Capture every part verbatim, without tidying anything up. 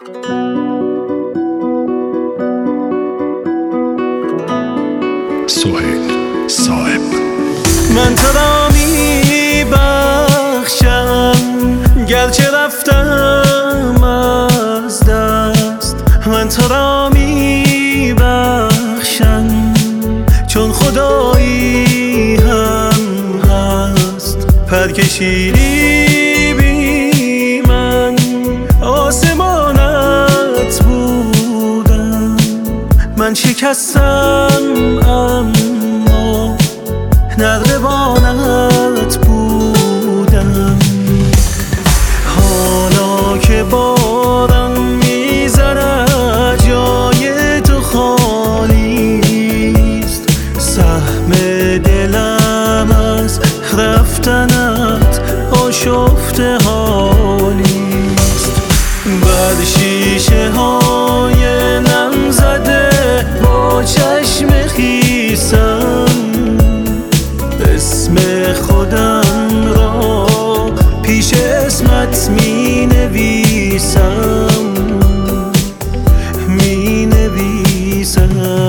سهیل صاحب. من تو را می بخشم گرچه رفتم از دست، من تو را می بخشم چون خدایی هم هست. پر کشیدی بی من آسمانت بودم، من شکستم اما نردبانت بودم. حالا که بارم میزنه جای تو خالیست، سهم دلم از رفتنت آشفته حالیست. بر شیشه های نم زده با چشم خیسم اسم خودم را پیش اسمت می نویسم می نویسم.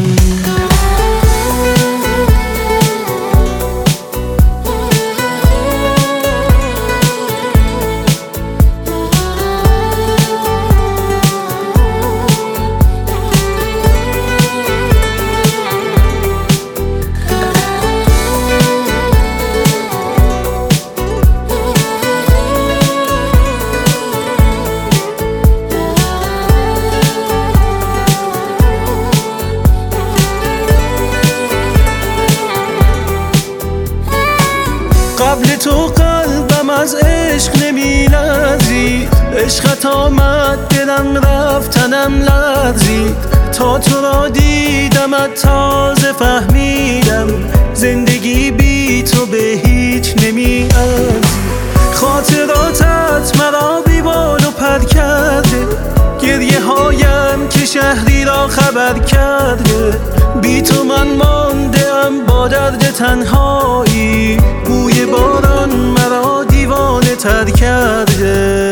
قبل تو قلبم از عشق نمی لرزید، عشقت آمد دلم رفتنم لرزید. تا تو را دیدمت تازه فهمیدم زندگی بی تو به هیچ نمی ارزید. خاطراتت مرا بی بال و پر کرده، گریه هایم که شهری را خبر کرده. بی تو من مانده ام با درد تنهایی، بوی باران مرا دیوانه تر کرده.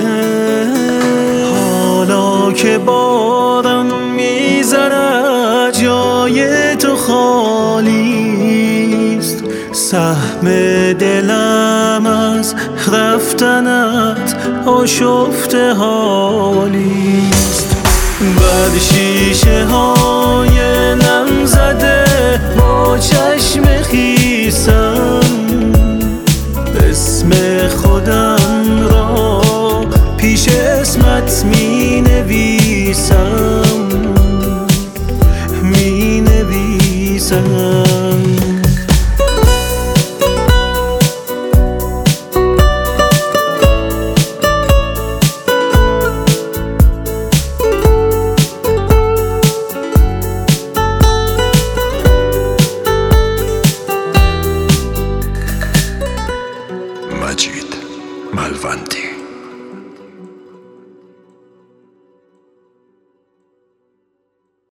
حالا که بارم میزنه جای تو خالیست، سهم دلم از رفتنت آشفته حالیست. بر شیشه های نم زده با چشم خیسم اسم خودم را پیش اسمت می نویسم می نویسم. مجید ملوندی.